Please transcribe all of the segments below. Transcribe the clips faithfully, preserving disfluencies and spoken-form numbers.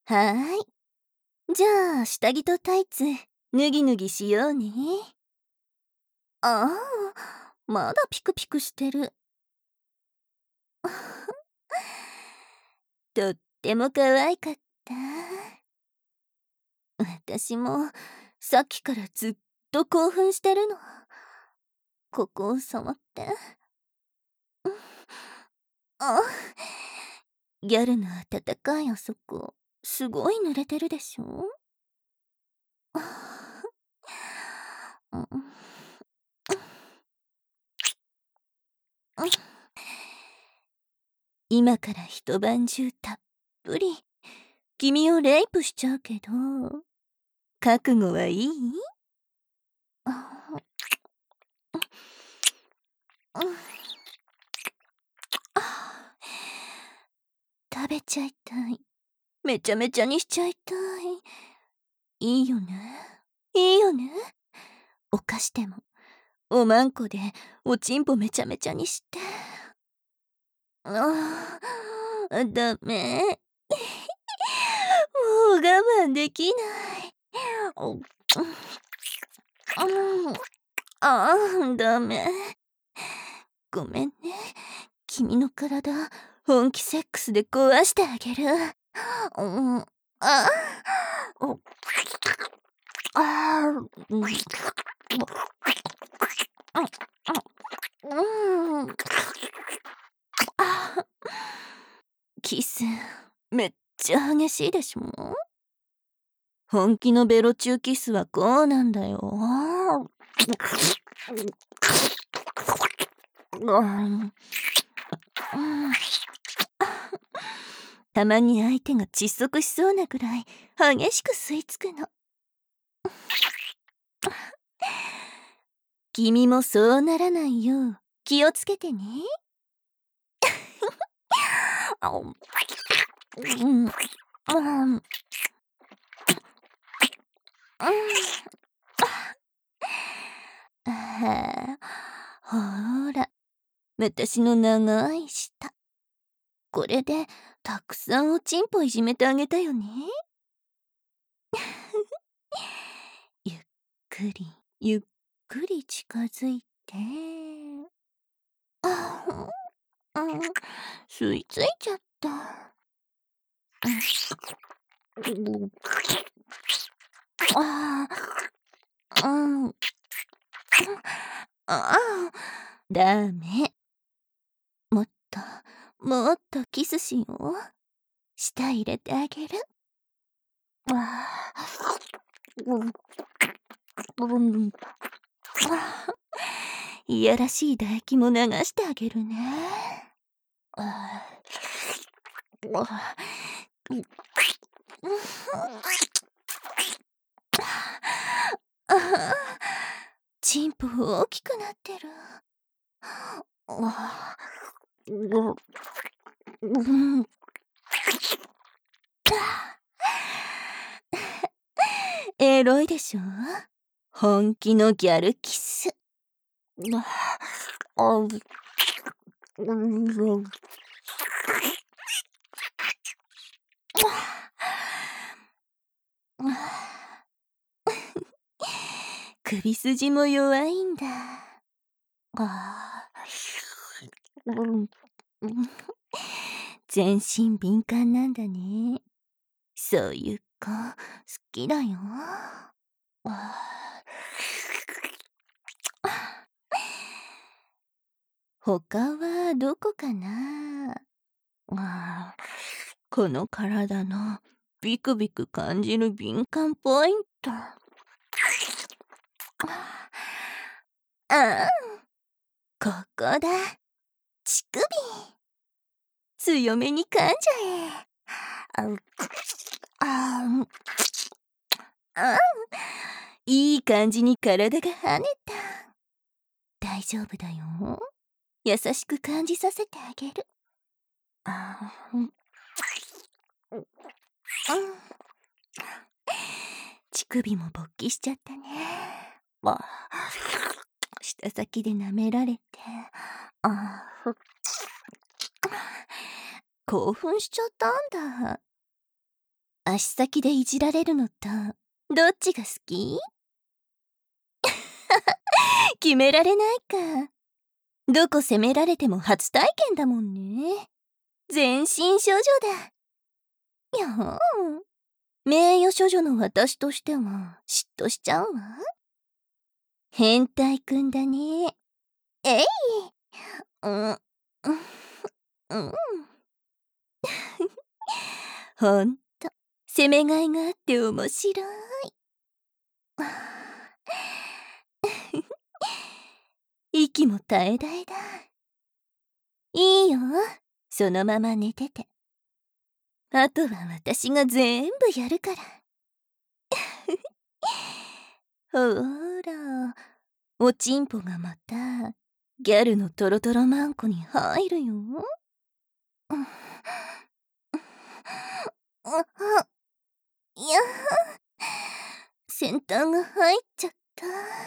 はーい。じゃあ、下着とタイツ、脱ぎ脱ぎしようね。ああ、まだピクピクしてる。とっても可愛かった。私も、さっきからずっと興奮してるの。ここを触って。あ、ギャルの温かいあそこ、すごい濡れてるでしょ。うん、今から一晩中たっぷり君をレイプしちゃうけど、覚悟はいい？あ食べちゃいたい。めちゃめちゃにしちゃいたい。いいよね。いいよね。お菓子でも、おまんこでおちんぽめちゃめちゃにして。ああ、ダメ。もう我慢できない。うん、ああ、ダメ。ごめんね。君の体、本気セックスで壊してあげる。うん、ああ、ああ、うん、うん、あ、キス、めっちゃ激しいでしょ。本気のベロ中キスはこうなんだよ。うんたまに相手が窒息しそうなくらい激しく吸い付くの。君もそうならないよう気をつけてね。うん、うん、うん、ああ、ほーら、私の長い舌。これでたくさんおちんぽいじめてあげたよね。ゆっくりゆっくり近づいて。あ、うん、吸い付いちゃった。ああ、うん、ああ、ダメ。もっともっとキスしよう。舌入れてあげる。ああ、うんうん、あ、いやらしい唾液も流してあげるね。ああ、うん、ああ、チンポ大きくなってる。あ、ううん、エロいでしょ。本気のギャルキス。あ、うん、首筋も弱いんだ。ああ、うん、全身敏感なんだね。そういう子、好きだよ。ああ、他はどこかな。ああ、この体のビクビク感じる敏感ポイント。ああ、ここだ。乳首。強めに噛んじゃえ。あうああ、いい感じに体が跳ねた。大丈夫だよ。優しく感じさせてあげる。あー、うん、うん、乳首も勃起しちゃったね。あ、舌先で舐められて、あー、興奮しちゃったんだ。 足先でいじられるのと、どっちが好き？決められないか。どこ責められても初体験だもんね。全身処女だ。やーん。名誉処女の私としては嫉妬しちゃうわ。変態くんだね。えい。うん。うん。うん。ほんと、攻めがいがあって面白い。息も絶え絶えだ。いいよ。そのまま寝てて。あとは私が全部やるから。ほーら、おちんぽがまたギャルのトロトロマンコに入るよ。うん、いや先端が入っちゃった。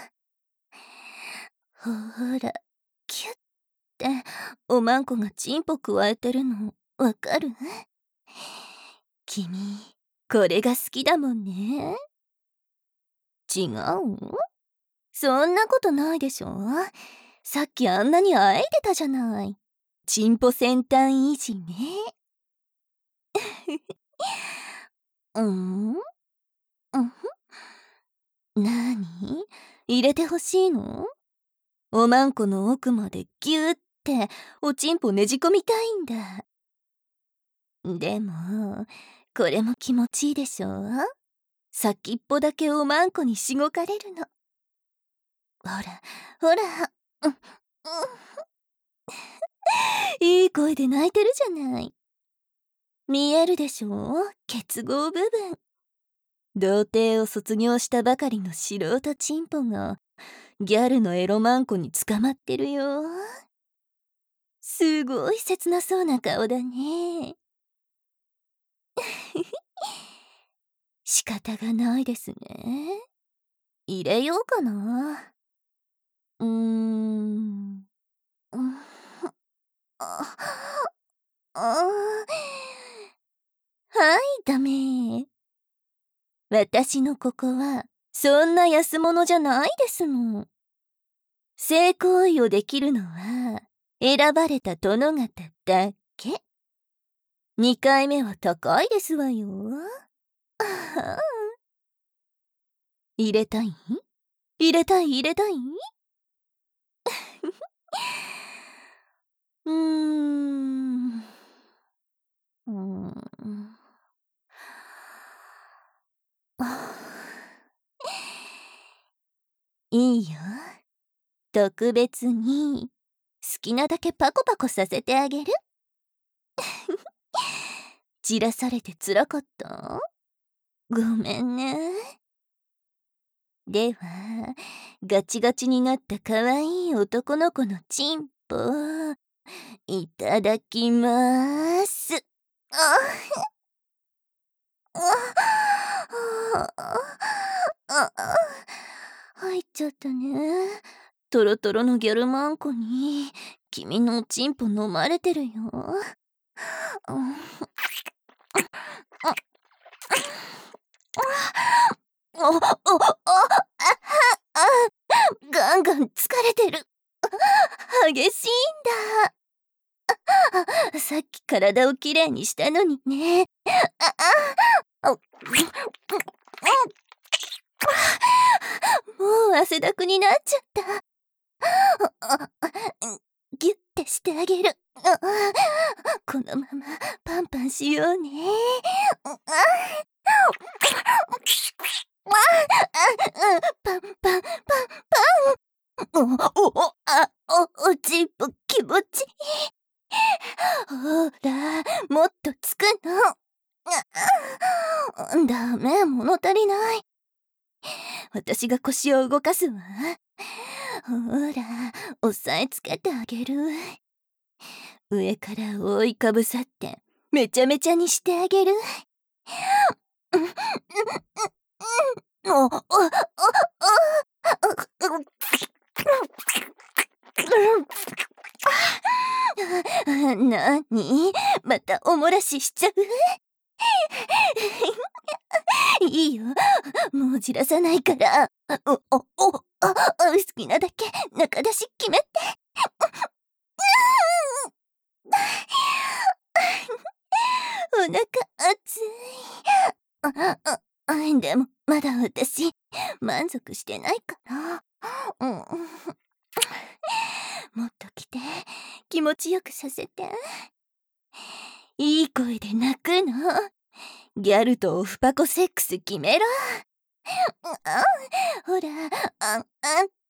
ほーら、キュッておまんこがチンポくわえてるのわかる？君、これが好きだもんね。違う？そんなことないでしょ。さっきあんなにあえいでたじゃない。チンポ先端いじめ。うん？うんふん。なに？入れてほしいの？おまんこの奥までギューっておちんぽねじ込みたいんだ。でも、これも気持ちいいでしょ？先っぽだけおまんこにしごかれるの。ほら、ほら、うん、うん。いい声で泣いてるじゃない。見えるでしょ？結合部分。童貞を卒業したばかりの素人チンポがギャルのエロマンコに捕まってるよ。すごい切なそうな顔だね。仕方がないですね。入れようかな。うーん。うん、ああ、はい、ダメ。私のここはそんな安物じゃないですの。性行為をできるのは選ばれた殿方だけ。にかいめは高いですわよ。入れたい？入れたい入れたい？うーん。うーん。いいよ。特別に好きなだけパコパコさせてあげる。じらされてつらかった？ごめんね。では、ガチガチになったかわいい男の子のチンポ、いただきまーす。ああああ入っちゃったね。トロトロのギャルマンコに君のおちんぽ飲まれてるよ。おおおああガンガン疲れてる。激しいんだ。さっき体をきれいにしたのにね。ああもう汗だくになっちゃった。ギュッてしてあげる。このままパンパンしようね。パンパンパンパン。おおあおおちんぽ気持ちいい。ほらもっとつくの。ダメ物足りない。私が腰を動かすわ。ほら押さえつけてあげる。上から覆いかぶさってめちゃめちゃにしてあげる。おおおおなにまたおもらししちゃう？ いいよ、もうじらさないから。お、お、お、あ、好きなだけ中出し決めて。お腹熱い。あ、あ、あ、でもまだ私満足してないから。うん、もっと来て、気持ちよくさせて。いい声で泣くの。ギャルとオフパコセックス決めろ。あ、ほら、あん、あんって、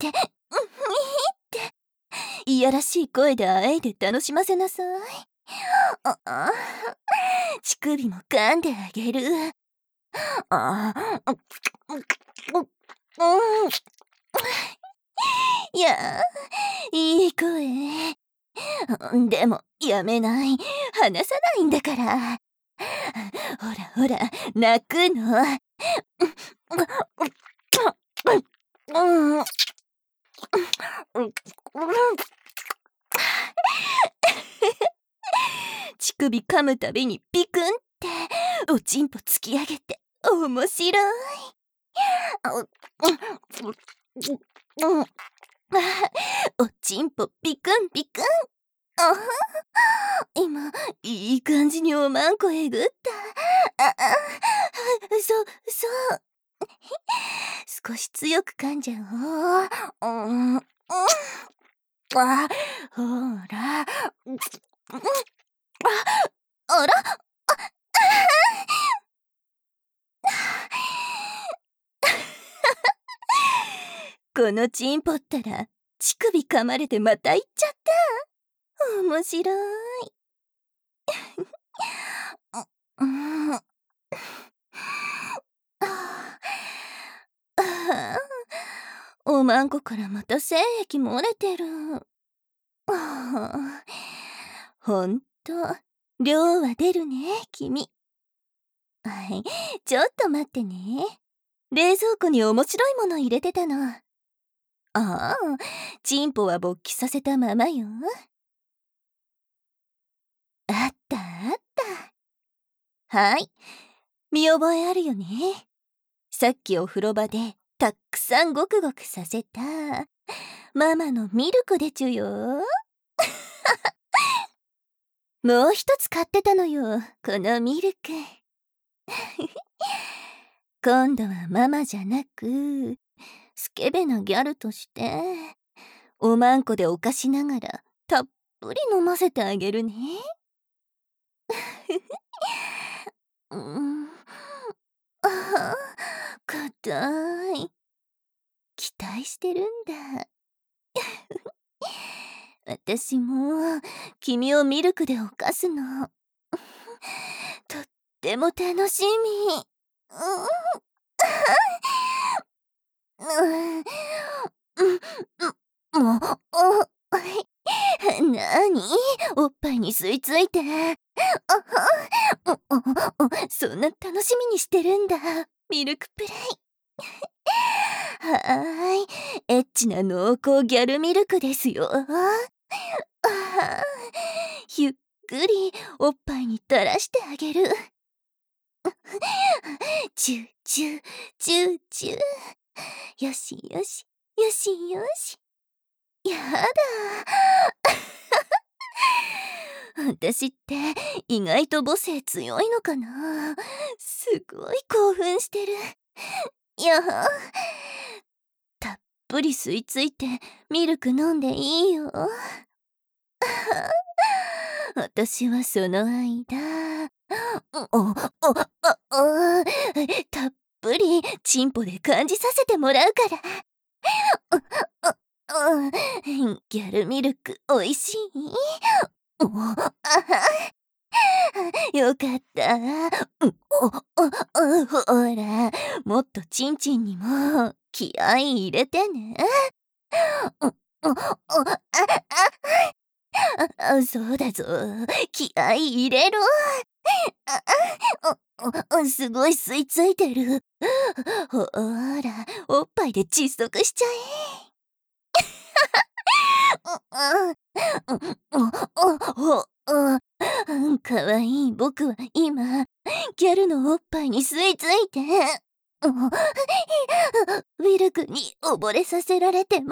うん、っていやらしい声であえいで楽しませなさい。ああ、乳首も噛んであげる。ああ、うん、いや、いい声。でもやめない、離さないんだから。ほらほら、泣くの。乳首噛むたびにピクンっておちんぽ突き上げて面白い。おちんぽピクンピクン。あ、今いい感じにおまんこえぐった。ああ、そそう少し強く噛んじゃおう。うん、うん、あ、ほら、うん、あ、あら、このチンポったら乳首噛まれてまた行っちゃった。面白い。うん、ああ、おまんこからまた精液漏れてる。あ、ほんと量は出るね君。はい、ちょっと待ってね。冷蔵庫に面白いもの入れてたの。ああ、チンポは勃起させたままよ。あったあった。はい、見覚えあるよね。さっきお風呂場でたくさんゴクゴクさせたママのミルクでちゅよ。もう一つ買ってたのよ、このミルク。今度はママじゃなくスケベなギャルとしておまんこでおかしながらたっぷり飲ませてあげるね。うん、あ、硬い。期待してるんだ。私も君をミルクで犯すのとっても楽しみ。うん、うん、うん、もう、なにおっぱいに吸い付いて。あは、そんな楽しみにしてるんだミルクプレイ。はーい、エッチな濃厚ギャルミルクですよ。ああ、ゆっくりおっぱいに垂らしてあげる。チューチューチューチュー。よしよしよしよし。やだ私って意外と母性強いのかな。すごい興奮してる。やあ、たっぷり吸い付いてミルク飲んでいいよ。私はその間、お、お、お、お、たっぷりチンポで感じさせてもらうから。ギャルミルクおいしい？お、あは、よかった。お、お、お、ほら、もっとチンチンにも気合い入れてね。お、お、お、あ、あ、そうだぞ。気合い入れろ。あ、お、お、すごい吸い付いてる。ほら、おっぱいで窒息しちゃえ。うん、うん、お、お、お、かわいい僕は今ギャルのおっぱいに吸い付いて、ミルクに溺れさせられてます。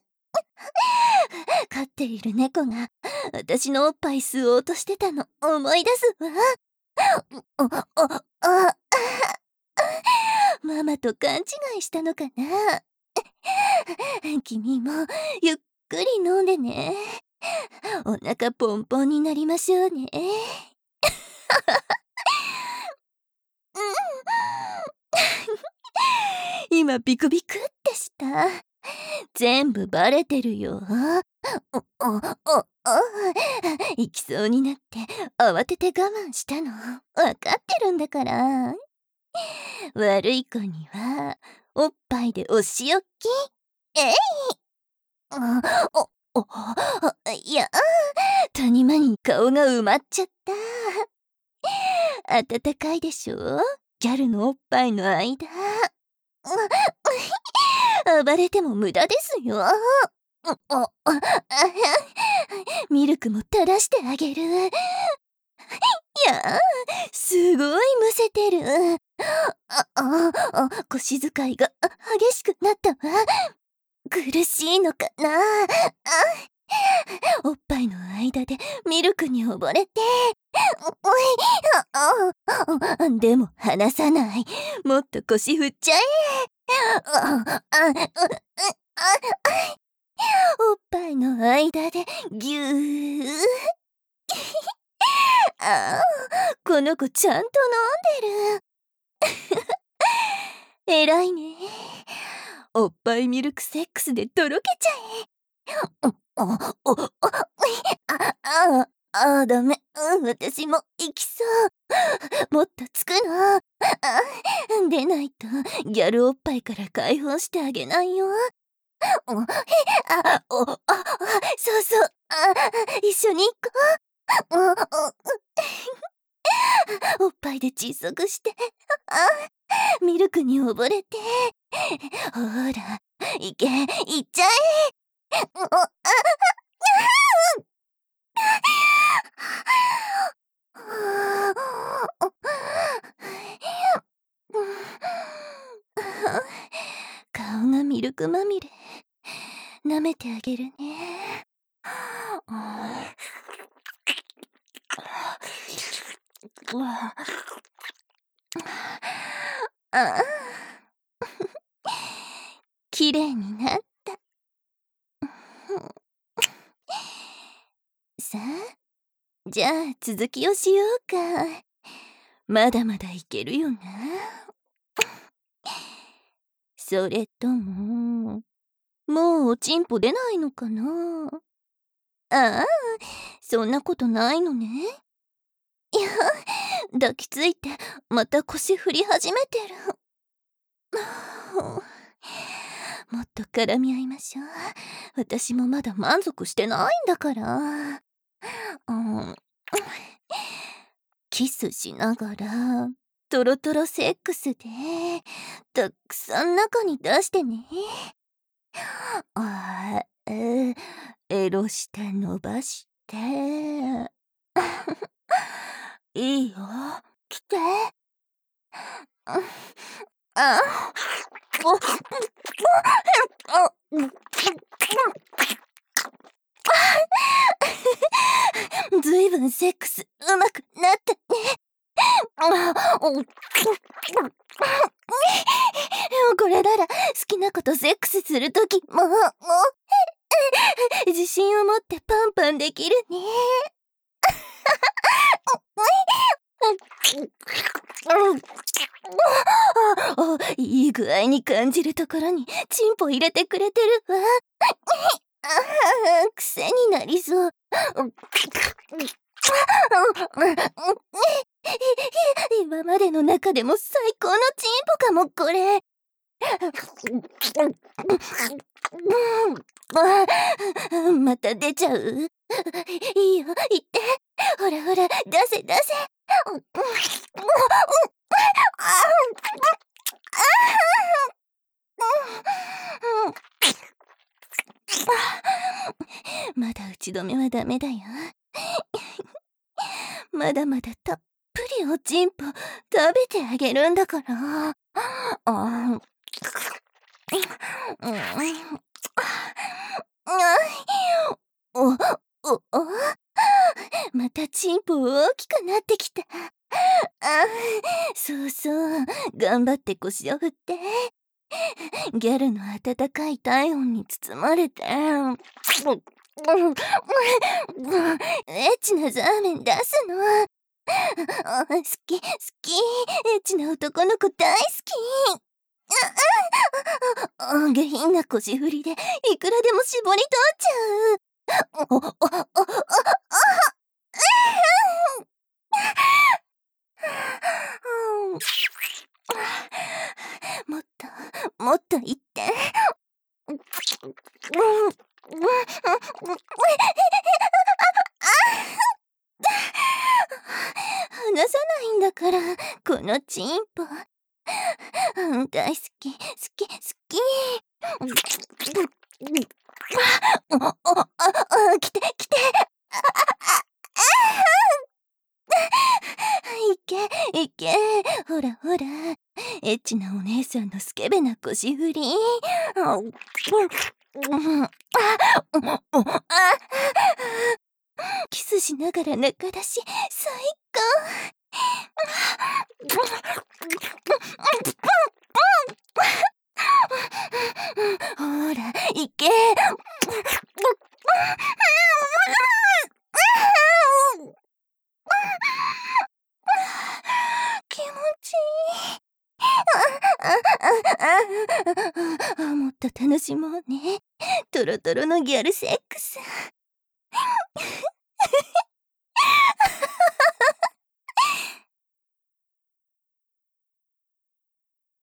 飼っている猫が私のおっぱい吸おうとしてたの思い出すわ。あ、あ、あ、ママと勘違いしたのかな。君もゆっくり飲んでね。お腹ポンポンになりましょうね。今ビクビクってした。全部バレてるよ。お、お、お、お、行きそうになって慌てて我慢したの。わかってるんだから。悪い子にはおっぱいでお仕置き。えい。お、お、いや、谷間に顔が埋まっちゃった。暖かいでしょ、ギャルのおっぱいの間。暴れても無駄ですよ。ミルクも垂らしてあげる。いや、すごいむせてる。あああ、腰使いが激しくなったわ。苦しいのかな。おっぱいの間でミルクに溺れて。でも離さない。もっと腰振っちゃえ。おっぱいの間でぎゅー。ああ、この子ちゃんと飲んでる。えらいね。おっぱいミルクセックスでとろけちゃえ。あ、あ、あ、あ、ダメ。私も行きそう。もっとつくの。出ないとギャルおっぱいから解放してあげないよ。あ、お、あ、そうそう。一緒に行こう。おっぱいで窒息して、ミルクに溺れて。ほら、いけ、いっちゃえ。顔がミルクまみれ。舐めてあげるね。ああ、きれいになった。さあ、じゃあ続きをしようか。まだまだいけるよな。それとも、もうおちんぽ出ないのかな。ああ、そんなことないのね。いや、抱きついてまた腰振り始めてる。もっと絡み合いましょう。私もまだ満足してないんだから。うん、キスしながらトロトロセックスでたくさん中に出してね。あえエロ下伸ばしていいよ、来て。あずいぶんセックスうまくなったね。これなら好きな子とセックスするときも自信を持ってパンパンできるね。いい具合に感じるところにチンポ入れてくれてるわ。癖になりそう。今までの中でも最高のチンポかもこれ。また出ちゃう？いいよ、言って。ほらほら、出せ出せ。まだ打ち止めはダメだよ。まだまだたっぷりいおちんぽ食べてあげるんだから。あん。うん。お、お、お、またちんぽ大きくなってきた。あ、そうそう、頑張って腰を振って。ギャルの温かい体温に包まれて、エッチなザーメン出すの。好き、好き、エッチな男の子大好き。下品な腰振りでいくらでも絞り取っちゃう。もっと、もっと言って。離さないんだから、このチンポ。大好き、好き、好き。来て、来て。いけ、いけ。ほらほら。エッチなお姉さんのスケベな腰振り。キスしながら中出し、最高。ほら、いけ。気持ちいい。もっと楽しもうね。トロトロのギャルセックス。